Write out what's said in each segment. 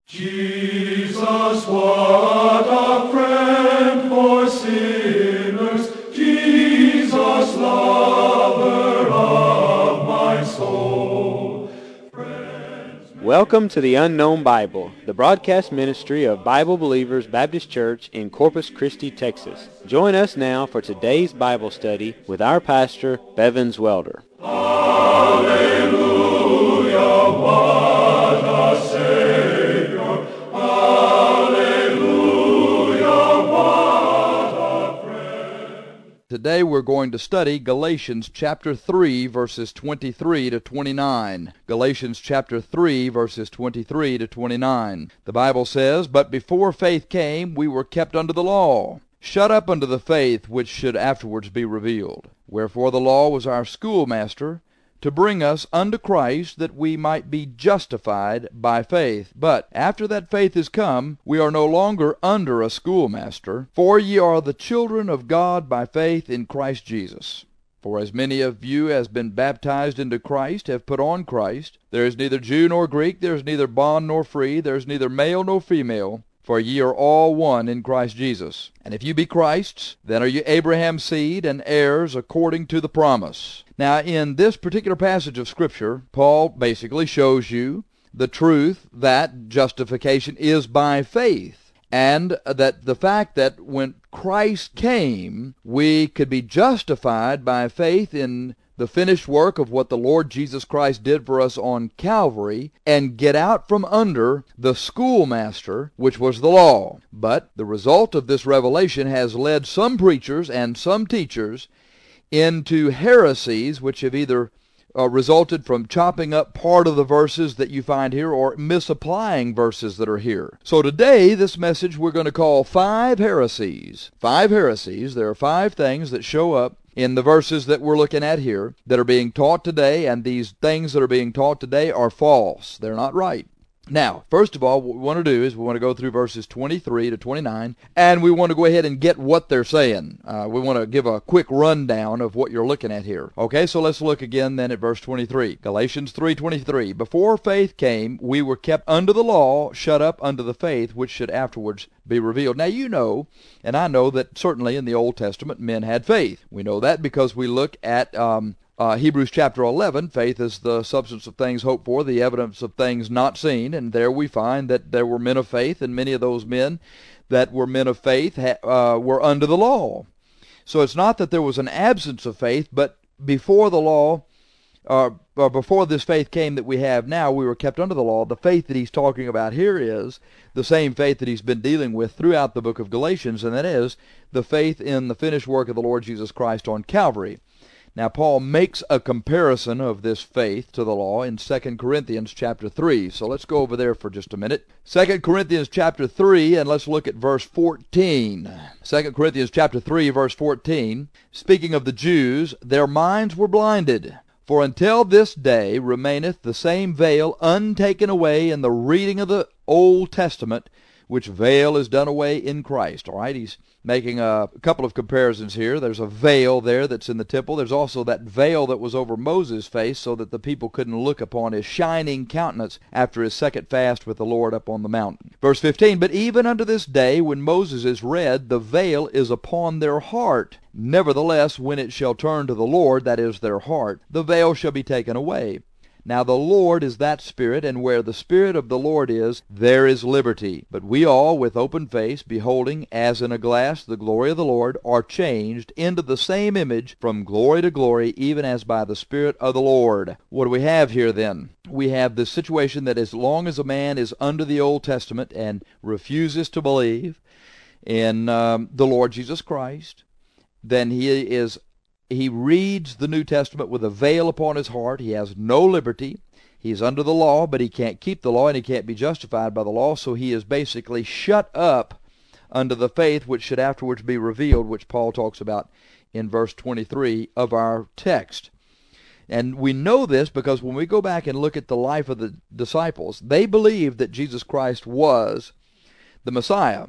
Jesus, what a friend for sinners, Jesus, lover of my soul. Welcome to the Unknown Bible, the broadcast ministry of Bible Believers Baptist Church in Corpus Christi, Texas. Join us now for today's Bible study with our pastor, Bevins Welder. Hallelujah, what a Savior. Hallelujah, what a friend. Today we're going to study Galatians chapter 3, verses 23 to 29. Galatians chapter 3, verses 23 to 29. The Bible says, "But before faith came, we were kept under the law, shut up unto the faith which should afterwards be revealed. Wherefore the law was our schoolmaster, to bring us unto Christ, that we might be justified by faith. But after that faith is come, we are no longer under a schoolmaster, for ye are the children of God by faith in Christ Jesus. For as many of you as been baptized into Christ have put on Christ. There is neither Jew nor Greek, there is neither bond nor free, there is neither male nor female, for ye are all one in Christ Jesus. And if you be Christ's, then are you Abraham's seed and heirs according to the promise." Now, in this particular passage of Scripture, Paul basically shows you the truth that justification is by faith, and that the fact that when Christ came, we could be justified by faith in the finished work of what the Lord Jesus Christ did for us on Calvary, and get out from under the schoolmaster, which was the law. But the result of this revelation has led some preachers and some teachers into heresies, which have either resulted from chopping up part of the verses that you find here or misapplying verses that are here. So today, this message we're going to call Five Heresies. Five heresies. There are five things that show up in the verses that we're looking at here that are being taught today, and these things that are being taught today are false. They're not right. Now, first of all, what we want to do is we want to go through verses 23 to 29, and we want to go ahead and get what they're saying. We want to give a quick rundown of what you're looking at here. Okay, so let's look again then at verse 23. Galatians 3:23. "Before faith came, we were kept under the law, shut up unto the faith which should afterwards be revealed." Now you know, and I know that certainly in the Old Testament men had faith. We know that because we look at Hebrews chapter 11, faith is the substance of things hoped for, the evidence of things not seen, and there we find that there were men of faith, and many of those men that were men of faith were under the law. So it's not that there was an absence of faith, but before the law, or before this faith came that we have now, we were kept under the law. The faith that he's talking about here is the same faith that he's been dealing with throughout the book of Galatians, and that is the faith in the finished work of the Lord Jesus Christ on Calvary. Now, Paul makes a comparison of this faith to the law in 2 Corinthians chapter 3. So let's go over there for just a minute. 2 Corinthians chapter 3, and let's look at verse 14. 2 Corinthians chapter 3, verse 14. "Speaking of the Jews, their minds were blinded. For until this day remaineth the same veil untaken away in the reading of the Old Testament, which veil is done away in Christ." All right, he's making a couple of comparisons here. There's a veil there that's in the temple. There's also that veil that was over Moses' face so that the people couldn't look upon his shining countenance after his second fast with the Lord up on the mountain. Verse 15, "But even unto this day, when Moses is read, the veil is upon their heart. Nevertheless, when it shall turn to the Lord, that is their heart, the veil shall be taken away. Now the Lord is that Spirit, and where the Spirit of the Lord is, there is liberty. But we all, with open face, beholding as in a glass the glory of the Lord, are changed into the same image from glory to glory, even as by the Spirit of the Lord." What do we have here then? We have this situation that as long as a man is under the Old Testament and refuses to believe in the Lord Jesus Christ, then he reads the New Testament with a veil upon his heart. He has no liberty. He's under the law, but he can't keep the law, and he can't be justified by the law, so he is basically shut up under the faith which should afterwards be revealed, which Paul talks about in verse 23 of our text. And we know this because when we go back and look at the life of the disciples, they believed that Jesus Christ was the Messiah.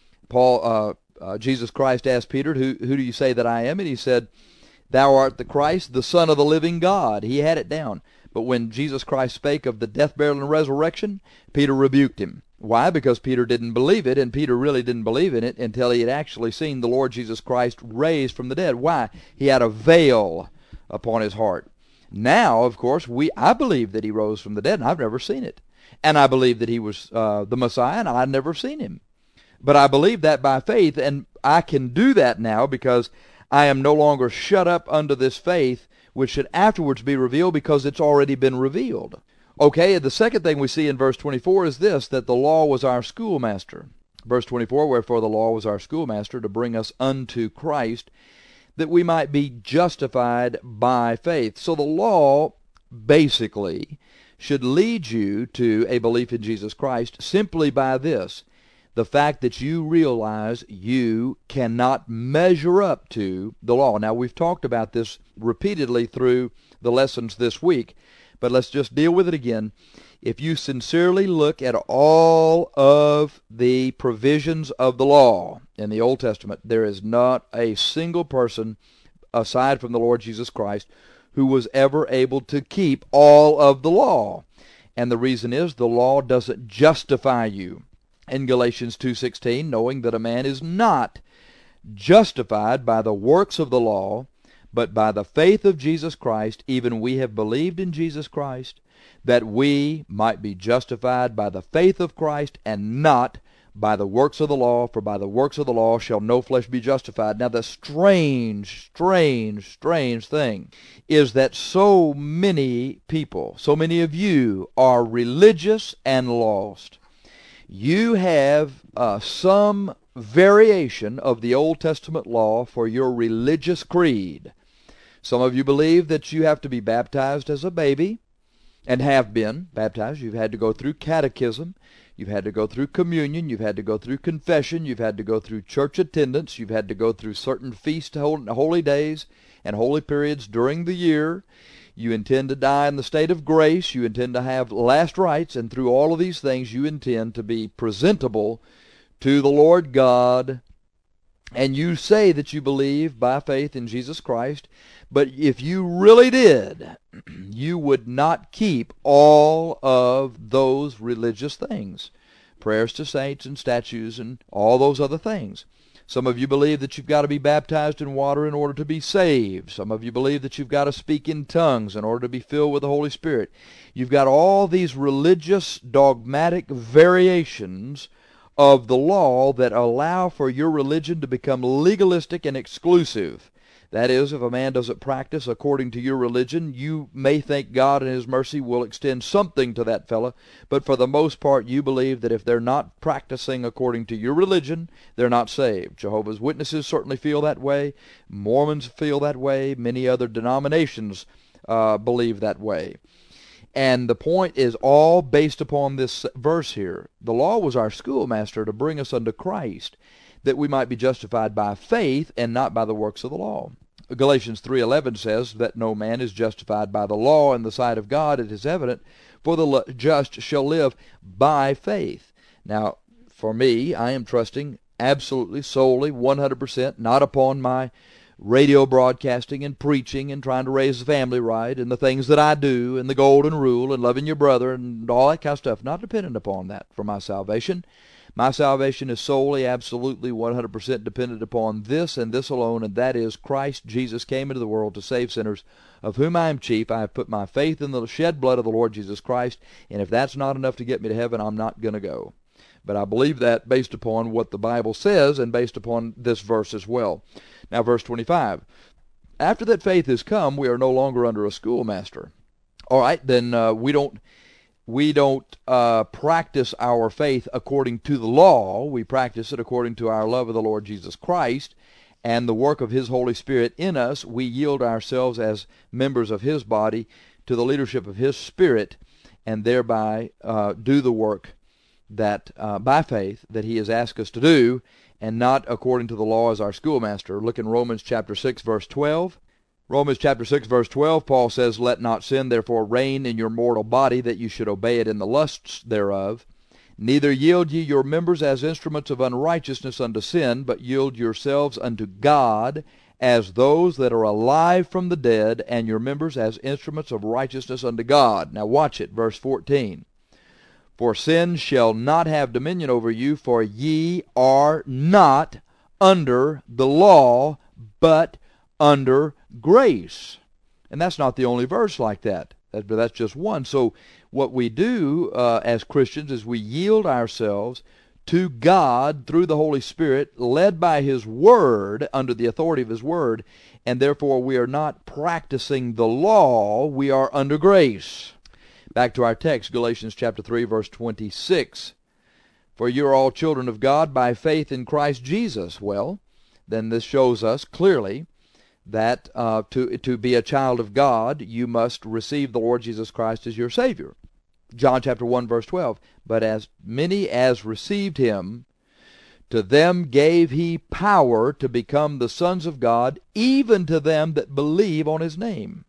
Jesus Christ asked Peter, who do you say that I am? And he said, "Thou art the Christ, the Son of the living God." He had it down. But when Jesus Christ spake of the death, burial, and resurrection, Peter rebuked him. Why? Because Peter didn't believe it, and Peter really didn't believe in it until he had actually seen the Lord Jesus Christ raised from the dead. Why? He had a veil upon his heart. Now, of course, I believe that he rose from the dead, and I've never seen it. And I believe that he was the Messiah, and I've never seen him. But I believe that by faith, and I can do that now because I am no longer shut up under this faith, which should afterwards be revealed because it's already been revealed. Okay, the second thing we see in verse 24 is this, that the law was our schoolmaster. Verse 24, wherefore the law was our schoolmaster to bring us unto Christ, that we might be justified by faith. So the law basically should lead you to a belief in Jesus Christ simply by this, the fact that you realize you cannot measure up to the law. Now, we've talked about this repeatedly through the lessons this week, but let's just deal with it again. If you sincerely look at all of the provisions of the law in the Old Testament, there is not a single person aside from the Lord Jesus Christ who was ever able to keep all of the law. And the reason is the law doesn't justify you. In Galatians 2:16, knowing that a man is not justified by the works of the law, but by the faith of Jesus Christ, even we have believed in Jesus Christ, that we might be justified by the faith of Christ and not by the works of the law, for by the works of the law shall no flesh be justified. Now the strange thing is that so many people, so many of you are religious and lost. You have some variation of the Old Testament law for your religious creed. Some of you believe that you have to be baptized as a baby, and have been baptized. You've had to go through catechism. You've had to go through communion. You've had to go through confession. You've had to go through church attendance. You've had to go through certain feast holy days and holy periods during the year. You intend to die in the state of grace. You intend to have last rites. And through all of these things, you intend to be presentable to the Lord God. And you say that you believe by faith in Jesus Christ. But if you really did, you would not keep all of those religious things. Prayers to saints and statues and all those other things. Some of you believe that you've got to be baptized in water in order to be saved. Some of you believe that you've got to speak in tongues in order to be filled with the Holy Spirit. You've got all these religious dogmatic variations of the law that allow for your religion to become legalistic and exclusive. That is, if a man doesn't practice according to your religion, you may think God in His mercy will extend something to that fellow, but for the most part you believe that if they're not practicing according to your religion, they're not saved. Jehovah's Witnesses certainly feel that way. Mormons feel that way. Many other denominations believe that way. And the point is all based upon this verse here. The law was our schoolmaster to bring us unto Christ, that we might be justified by faith and not by the works of the law. Galatians 3:11 says that no man is justified by the law in the sight of God. It is evident, for the just shall live by faith. Now, for me, I am trusting absolutely, solely, 100%, not upon my radio broadcasting and preaching and trying to raise the family right and the things that I do and the golden rule and loving your brother and all that kind of stuff. Not dependent upon that for my salvation. My salvation is solely, absolutely, 100% dependent upon this and this alone, and that is Christ Jesus came into the world to save sinners, of whom I am chief. I have put my faith in the shed blood of the Lord Jesus Christ, and if that's not enough to get me to heaven, I'm not going to go. But I believe that based upon what the Bible says and based upon this verse as well. Now, verse 25. After that faith has come, we are no longer under a schoolmaster. All right, then we don't practice our faith according to the law. We practice it according to our love of the Lord Jesus Christ and the work of His Holy Spirit in us. We yield ourselves as members of His body to the leadership of His Spirit and thereby do the work that by faith that He has asked us to do, and not according to the law as our schoolmaster. Look in Romans chapter 6, verse 12. Romans chapter 6, verse 12, Paul says, "Let not sin therefore reign in your mortal body, that you should obey it in the lusts thereof. Neither yield ye your members as instruments of unrighteousness unto sin, but yield yourselves unto God as those that are alive from the dead, and your members as instruments of righteousness unto God." Now watch it, verse 14. For sin shall not have dominion over you, for ye are not under the law, but under grace. And that's not the only verse like that. That's just one. So what we do as Christians is we yield ourselves to God through the Holy Spirit, led by His Word, under the authority of His Word, and therefore we are not practicing the law, we are under grace. Back to our text, Galatians chapter 3, verse 26. For you are all children of God by faith in Christ Jesus. Well, then this shows us clearly that to be a child of God, you must receive the Lord Jesus Christ as your Savior. John chapter 1, verse 12. But as many as received Him, to them gave He power to become the sons of God, even to them that believe on His name.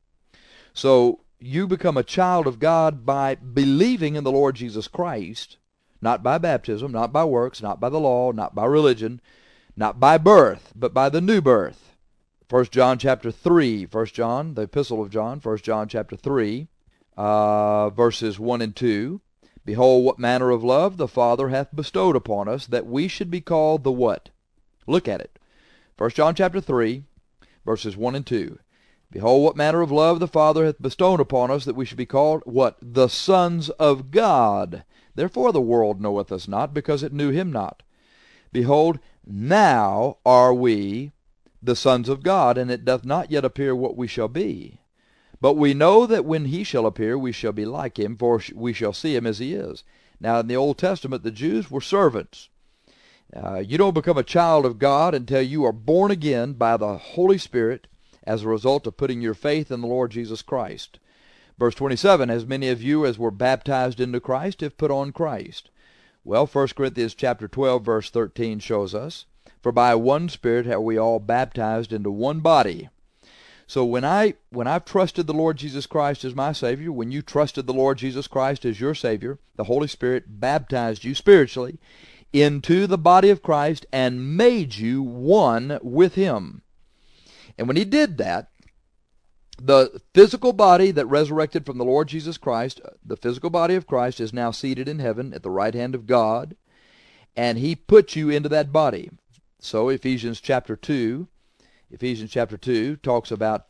So you become a child of God by believing in the Lord Jesus Christ, not by baptism, not by works, not by the law, not by religion, not by birth, but by the new birth. 1 John chapter 3, 1 John, the epistle of John, 1 John chapter 3, verses 1 and 2. Behold, what manner of love the Father hath bestowed upon us, that we should be called the what? Look at it. 1 John chapter 3, verses 1 and 2. Behold, what manner of love the Father hath bestowed upon us, that we should be called, what? The sons of God. Therefore the world knoweth us not, because it knew Him not. Behold, now are we the sons of God, and it doth not yet appear what we shall be. But we know that when He shall appear, we shall be like Him, for we shall see Him as He is. Now, in the Old Testament, the Jews were servants. You don't become a child of God until you are born again by the Holy Spirit as a result of putting your faith in the Lord Jesus Christ. Verse 27, as many of you as were baptized into Christ have put on Christ. Well, 1 Corinthians chapter 12, verse 13 shows us, for by one Spirit have we all baptized into one body. So when I've trusted the Lord Jesus Christ as my Savior, when you trusted the Lord Jesus Christ as your Savior, the Holy Spirit baptized you spiritually into the body of Christ and made you one with Him. And when He did that, the physical body that resurrected from the Lord Jesus Christ, the physical body of Christ, is now seated in heaven at the right hand of God, and He put you into that body. So Ephesians chapter 2 talks about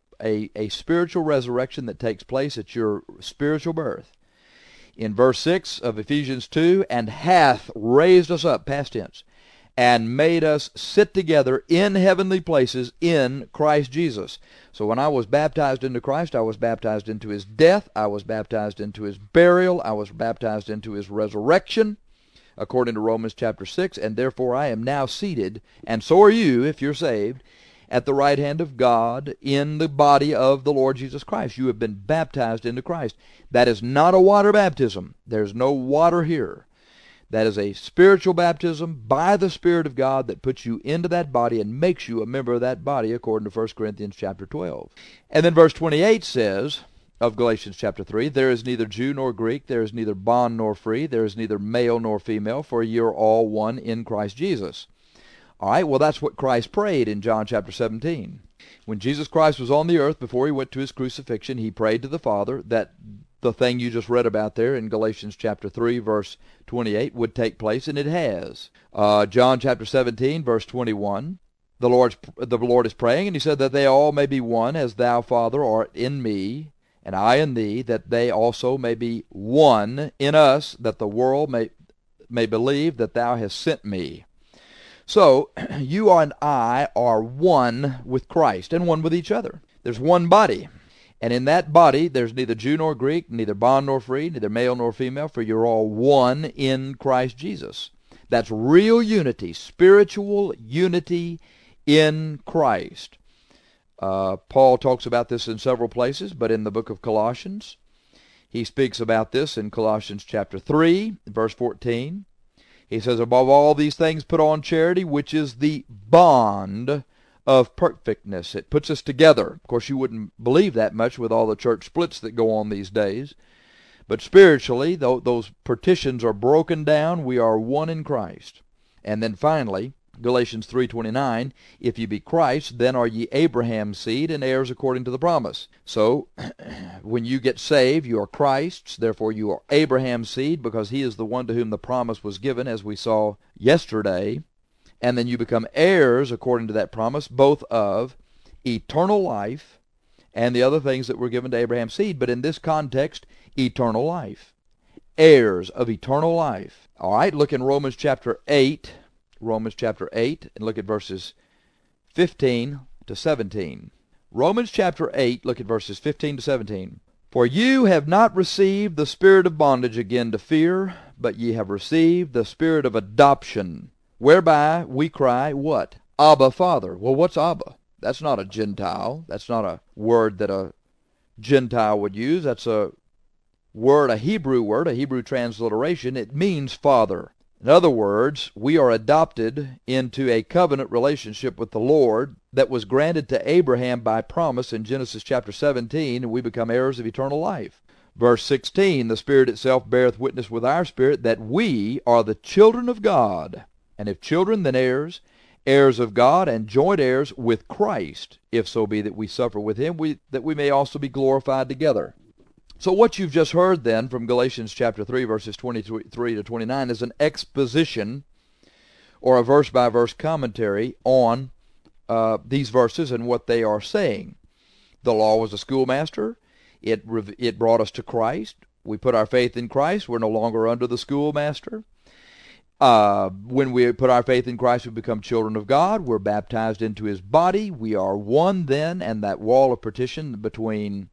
a spiritual resurrection that takes place at your spiritual birth. In verse 6 of Ephesians 2, and hath raised us up, past tense, and made us sit together in heavenly places in Christ Jesus. So when I was baptized into Christ, I was baptized into His death, I was baptized into His burial, I was baptized into His resurrection, according to Romans chapter 6, and therefore I am now seated, and so are you, if you're saved, at the right hand of God in the body of the Lord Jesus Christ. You have been baptized into Christ. That is not a water baptism. There's no water here. That is a spiritual baptism by the Spirit of God that puts you into that body and makes you a member of that body, according to 1 Corinthians chapter 12. And then verse 28 says, of Galatians chapter 3, there is neither Jew nor Greek, there is neither bond nor free, there is neither male nor female, for ye are all one in Christ Jesus. All right, well, that's what Christ prayed in John chapter 17. When Jesus Christ was on the earth, before He went to His crucifixion, He prayed to the Father that the thing you just read about there in Galatians chapter 3, verse 28 would take place, and it has. John chapter 17, verse 21, the Lord is praying, and He said that they all may be one, as Thou, Father, art in me, and I in Thee, that they also may be one in us, that the world may believe that Thou hast sent me. So, you and I are one with Christ and one with each other. There's one body. And in that body, there's neither Jew nor Greek, neither bond nor free, neither male nor female, for you're all one in Christ Jesus. That's real unity, spiritual unity in Christ. Paul talks about this in several places, but in the book of Colossians, he speaks about this in Colossians chapter 3, verse 14. He says, above all these things put on charity, which is the bond of perfectness. It puts us together. Of course, you wouldn't believe that much with all the church splits that go on these days. But spiritually, those partitions are broken down. We are one in Christ. And then finally, Galatians 3:29, if ye be Christ, then are ye Abraham's seed and heirs according to the promise. So, when you get saved, you are Christ's, therefore you are Abraham's seed, because he is the one to whom the promise was given, as we saw yesterday. And then you become heirs according to that promise, both of eternal life and the other things that were given to Abraham's seed. But in this context, eternal life. Heirs of eternal life. All right, look in Romans chapter 8. Romans chapter 8, and look at verses 15 to 17. Romans chapter 8, look at verses 15 to 17. For you have not received the spirit of bondage again to fear, but ye have received the spirit of adoption, whereby we cry, what? Abba, Father. Well, what's Abba? That's not a Gentile. That's not a word that a Gentile would use. That's a word, a Hebrew transliteration. It means Father. In other words, we are adopted into a covenant relationship with the Lord that was granted to Abraham by promise in Genesis chapter 17, and we become heirs of eternal life. Verse 16, the Spirit itself beareth witness with our spirit that we are the children of God. And if children, then heirs, heirs of God, and joint heirs with Christ, if so be that we suffer with him, that we may also be glorified together. So what you've just heard then from Galatians chapter 3, verses 23 to 29 is an exposition or a verse-by-verse commentary on these verses and what they are saying. The law was a schoolmaster. It brought us to Christ. We put our faith in Christ. We're no longer under the schoolmaster. When we put our faith in Christ, we become children of God. We're baptized into his body. We are one then, and that wall of partition between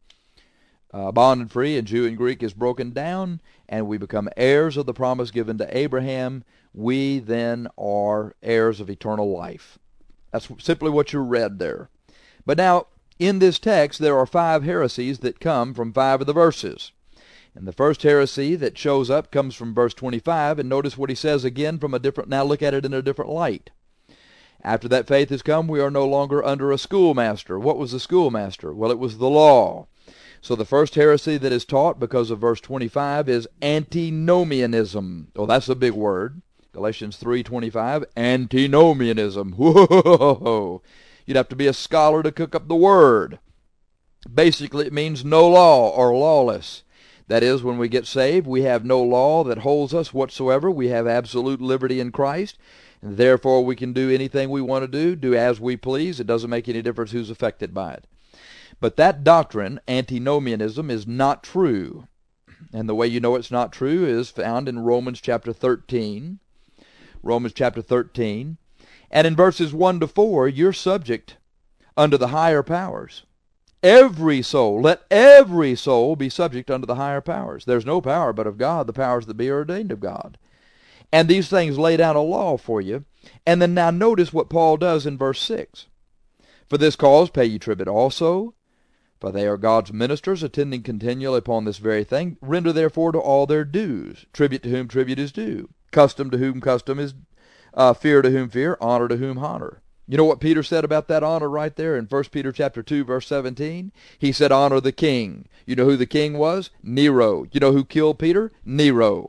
bond and free and Jew and Greek is broken down, and we become heirs of the promise given to Abraham. We then are heirs of eternal life. That's simply what you read there. But now, in this text, there are 5 heresies that come from 5 of the verses. And the first heresy that shows up comes from verse 25, and notice what he says again from a different, now look at it in a different light. After that faith has come, we are no longer under a schoolmaster. What was the schoolmaster? Well, it was the law. So the first heresy that is taught because of verse 25 is antinomianism. Oh, that's a big word. Galatians 3:25, antinomianism. Whoa! You'd have to be a scholar to cook up the word. Basically, it means no law or lawless. That is, when we get saved, we have no law that holds us whatsoever. We have absolute liberty in Christ, and therefore we can do anything we want to do as we please. It doesn't make any difference who's affected by it. But that doctrine, antinomianism, is not true. And the way you know it's not true is found in Romans chapter 13. Romans chapter 13. And in verses 1 to 4, you're subject unto the higher powers. Every soul, let every soul be subject unto the higher powers. There's no power but of God, the powers that be are ordained of God. And these things lay down a law for you. And then now notice what Paul does in verse 6. For this cause pay ye tribute also, for they are God's ministers, attending continually upon this very thing. Render therefore to all their dues. Tribute to whom tribute is due. Custom to whom custom is, fear to whom fear, honor to whom honor. You know what Peter said about that honor right there in 1 Peter chapter 2, verse 17? He said, honor the king. You know who the king was? Nero. You know who killed Peter? Nero.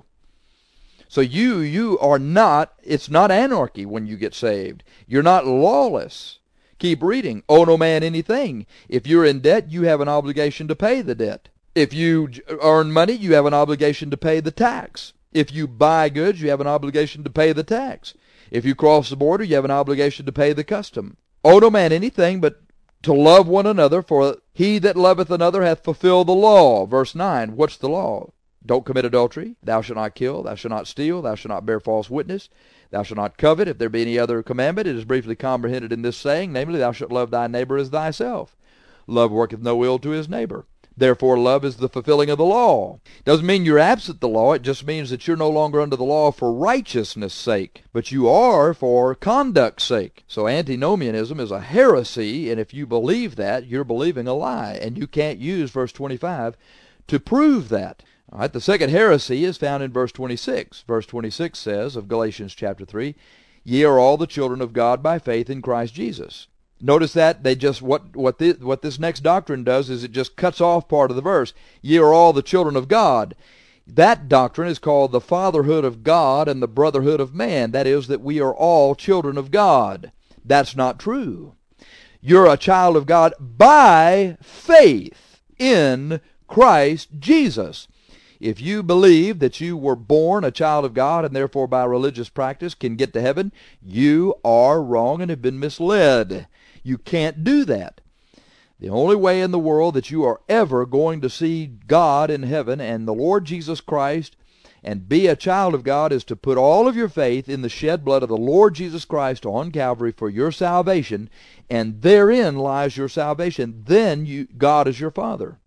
So you are not, it's not anarchy when you get saved. You're not lawless. Keep reading. Owe no man anything. If you're in debt, you have an obligation to pay the debt. If you earn money, you have an obligation to pay the tax. If you buy goods, you have an obligation to pay the tax. If you cross the border, you have an obligation to pay the custom. Owe no man anything but to love one another, for he that loveth another hath fulfilled the law. Verse 9, what's the law? Don't commit adultery. Thou shalt not kill. Thou shalt not steal. Thou shalt not bear false witness. Thou shalt not covet. If there be any other commandment, it is briefly comprehended in this saying, namely, thou shalt love thy neighbor as thyself. Love worketh no ill to his neighbor. Therefore, love is the fulfilling of the law. Doesn't mean you're absent the law. It just means that you're no longer under the law for righteousness' sake, but you are for conduct's sake. So antinomianism is a heresy, and if you believe that, you're believing a lie, and you can't use verse 25 to prove that. All right, the second heresy is found in verse 26. Verse 26 says of Galatians chapter 3, ye are all the children of God by faith in Christ Jesus. Notice that they just what this next doctrine does is it just cuts off part of the verse. Ye are all the children of God. That doctrine is called the fatherhood of God and the brotherhood of man. That is, that we are all children of God. That's not true. You're a child of God by faith in Christ Jesus. If you believe that you were born a child of God and therefore by religious practice can get to heaven, you are wrong and have been misled. You can't do that. The only way in the world that you are ever going to see God in heaven and the Lord Jesus Christ and be a child of God is to put all of your faith in the shed blood of the Lord Jesus Christ on Calvary for your salvation, and therein lies your salvation. Then God is your Father.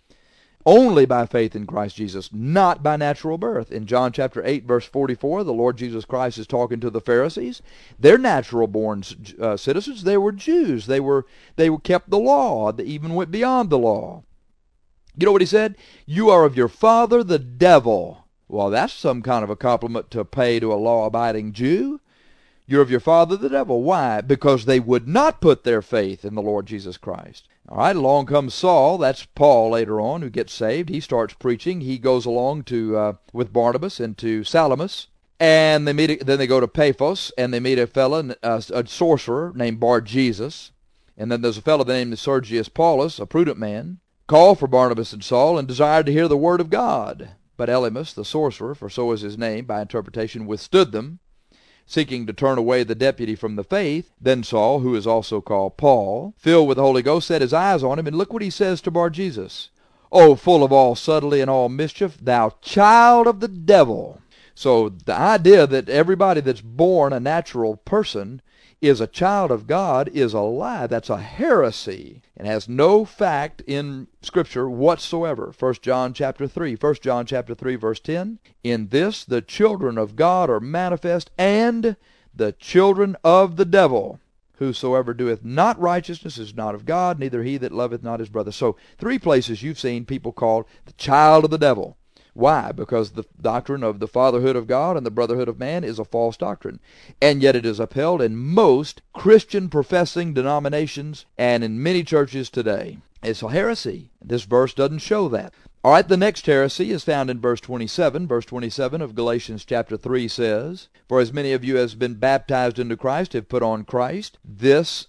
Only by faith in Christ Jesus, not by natural birth. In John chapter 8, verse 44, the Lord Jesus Christ is talking to the Pharisees. They're natural-born citizens. They were Jews. They kept the law. They even went beyond the law. You know what he said? You are of your father, the devil. Well, that's some kind of a compliment to pay to a law-abiding Jew. You're of your father, the devil. Why? Because they would not put their faith in the Lord Jesus Christ. All right, along comes Saul. That's Paul later on who gets saved. He starts preaching. He goes along with Barnabas into Salamis, and then they go to Paphos, and they meet a fellow, a sorcerer named Bar-Jesus, and then there's a fellow named Sergius Paulus, a prudent man, called for Barnabas and Saul and desired to hear the word of God. But Elymas, the sorcerer, for so is his name by interpretation, withstood them, seeking to turn away the deputy from the faith. Then Saul, who is also called Paul, filled with the Holy Ghost, set his eyes on him, and look what he says to Bar-Jesus. O full of all subtlety and all mischief, thou child of the devil. So the idea that everybody that's born a natural person is a child of God is a lie. That's a heresy and has no fact in Scripture whatsoever. 1 John chapter 3, verse 10. In this the children of God are manifest, and the children of the devil. Whosoever doeth not righteousness is not of God, neither he that loveth not his brother. So 3 places you've seen people called the child of the devil. Why? Because the doctrine of the fatherhood of God and the brotherhood of man is a false doctrine. And yet it is upheld in most Christian professing denominations and in many churches today. It's a heresy. This verse doesn't show that. All right, the next heresy is found in verse 27. Verse 27 of Galatians chapter 3 says, For as many of you as have been baptized into Christ have put on Christ. This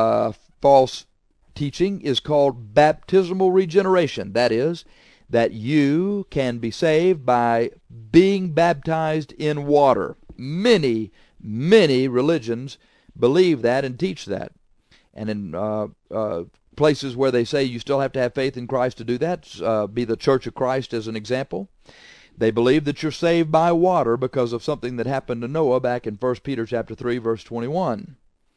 false teaching is called baptismal regeneration. That is, that you can be saved by being baptized in water. Many religions believe that and teach that. And in places where they say you still have to have faith in Christ to do that, be the Church of Christ as an example, they believe that you're saved by water because of something that happened to Noah back in 1 Peter chapter 3, verse 21.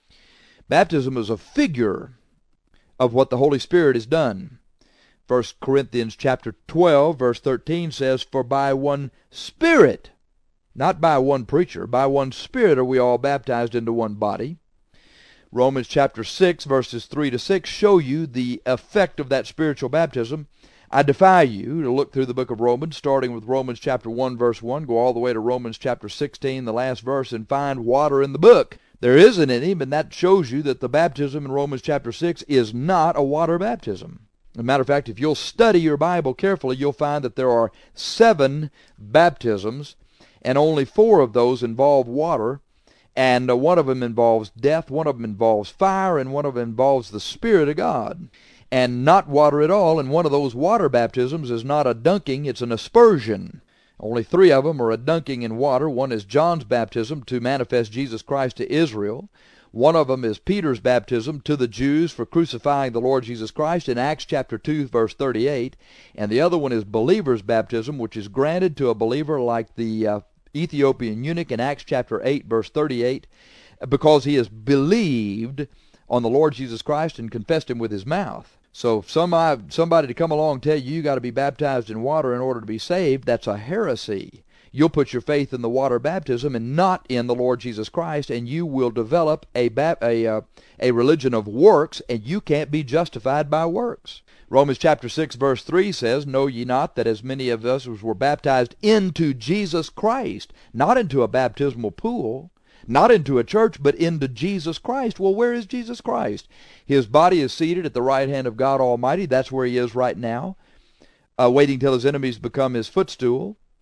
Baptism is a figure of what the Holy Spirit has done. 1 Corinthians chapter 12, verse 13 says, For by one Spirit, not by one preacher, by one Spirit are we all baptized into one body. Romans chapter 6, verses 3 to 6 show you the effect of that spiritual baptism. I defy you to look through the book of Romans, starting with Romans chapter 1, verse 1, go all the way to Romans chapter 16, the last verse, and find water in the book. There isn't any, but that shows you that the baptism in Romans chapter 6 is not a water baptism. As a matter of fact, if you'll study your Bible carefully, you'll find that there are 7 baptisms, and only 4 of those involve water, and one of them involves death, one of them involves fire, and one of them involves the Spirit of God, and not water at all. And one of those water baptisms is not a dunking, it's an aspersion. Only 3 of them are a dunking in water. One is John's baptism to manifest Jesus Christ to Israel. One of them is Peter's baptism to the Jews for crucifying the Lord Jesus Christ in Acts chapter 2, verse 38. And the other one is believer's baptism, which is granted to a believer like the Ethiopian eunuch in Acts chapter 8, verse 38, because he has believed on the Lord Jesus Christ and confessed him with his mouth. So somebody to come along and tell you got to be baptized in water in order to be saved, that's a heresy. You'll put your faith in the water baptism and not in the Lord Jesus Christ, and you will develop a religion of works, and you can't be justified by works. Romans chapter 6, verse 3 says, Know ye not that as many of us as were baptized into Jesus Christ, not into a baptismal pool, not into a church, but into Jesus Christ. Well, where is Jesus Christ? His body is seated at the right hand of God Almighty. That's where he is right now, waiting till his enemies become his footstool.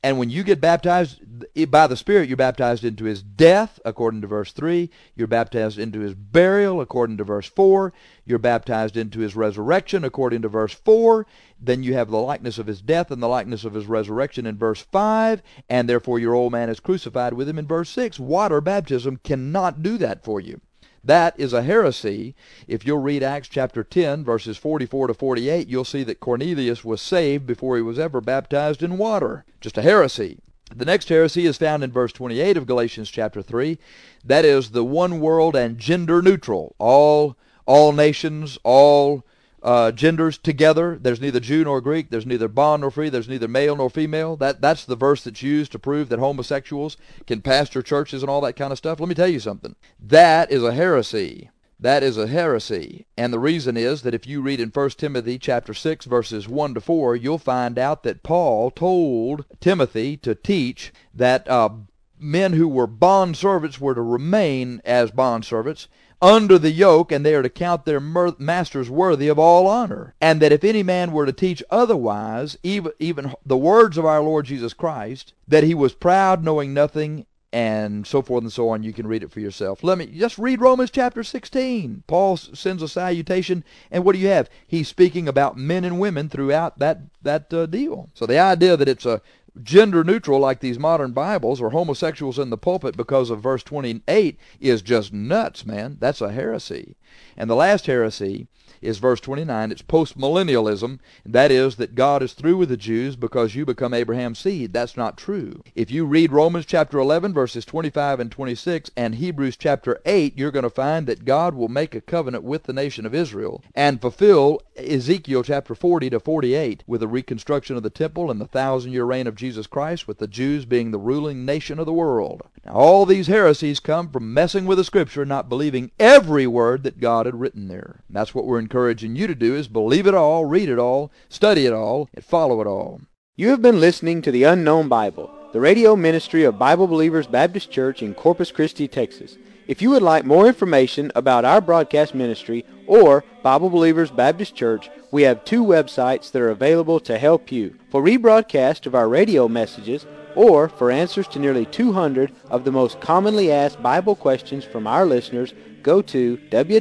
And when you get baptized by the Spirit, you're baptized into his death, according to verse 3. You're baptized into his burial, according to verse 4. You're baptized into his resurrection, according to verse 4. Then you have the likeness of his death and the likeness of his resurrection in verse 5. And therefore your old man is crucified with him in verse 6. Water baptism cannot do that for you. That is a heresy. If you'll read Acts chapter 10, verses 44 to 48, you'll see that Cornelius was saved before he was ever baptized in water. Just a heresy. The next heresy is found in verse 28 of Galatians chapter 3. That is the one world and gender neutral. All nations, all genders together. There's neither Jew nor Greek. There's neither bond nor free. There's neither male nor female. That's the verse that's used to prove that homosexuals can pastor churches and all that kind of stuff. Let me tell you something. That is a heresy. That is a heresy. And the reason is that if you read in 1 Timothy chapter 6, verses 1 to 4, you'll find out that Paul told Timothy to teach that men who were bondservants were to remain as bondservants under the yoke, and they are to count their masters worthy of all honor. And that if any man were to teach otherwise, even the words of our Lord Jesus Christ, that he was proud, knowing nothing, and so forth and so on. You can read it for yourself. Let me just read Romans chapter 16. Paul sends a salutation, and what do you have? He's speaking about men and women throughout that deal. So the idea that it's a gender neutral like these modern Bibles or homosexuals in the pulpit because of verse 28 is just nuts, man. That's a heresy. And the last heresy is verse 29. It's postmillennialism. That is that God is through with the Jews because you become Abraham's seed. That's not true. If you read Romans chapter 11 verses 25 and 26 and Hebrews chapter 8, you're going to find that God will make a covenant with the nation of Israel and fulfill Ezekiel chapter 40 to 48 with the reconstruction of the temple and the 1,000-year reign of Jesus Christ, with the Jews being the ruling nation of the world. Now all these heresies come from messing with the Scripture, not believing every word that God had written there. And that's what we're encouraging you to do, is believe it all, read it all, study it all, and follow it all. You have been listening to the Unknown Bible, the radio ministry of Bible Believers Baptist Church in Corpus Christi, Texas. If you would like more information about our broadcast ministry or Bible Believers Baptist Church, we have 2 websites that are available to help you. For rebroadcast of our radio messages, or for answers to nearly 200 of the most commonly asked Bible questions from our listeners, go to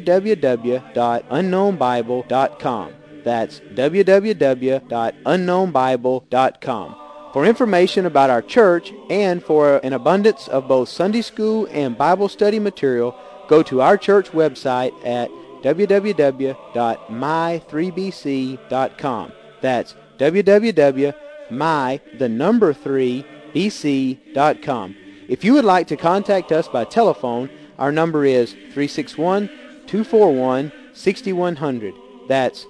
www.unknownbible.com. That's www.unknownbible.com. For information about our church and for an abundance of both Sunday school and Bible study material, go to our church website at www.my3bc.com. That's www.my3bc.com. If you would like to contact us by telephone, our number is 361-241-6100. That's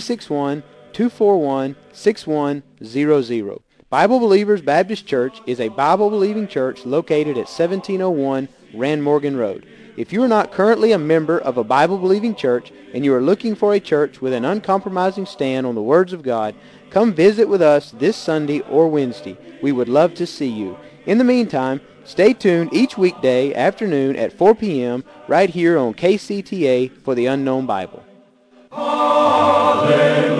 361-241-6100. Bible Believers Baptist Church is a Bible-believing church located at 1701 Rand Morgan Road. If you are not currently a member of a Bible-believing church and you are looking for a church with an uncompromising stand on the words of God, come visit with us this Sunday or Wednesday. We would love to see you. In the meantime, stay tuned each weekday afternoon at 4 p.m. right here on KCTA for the Unknown Bible. Hallelujah.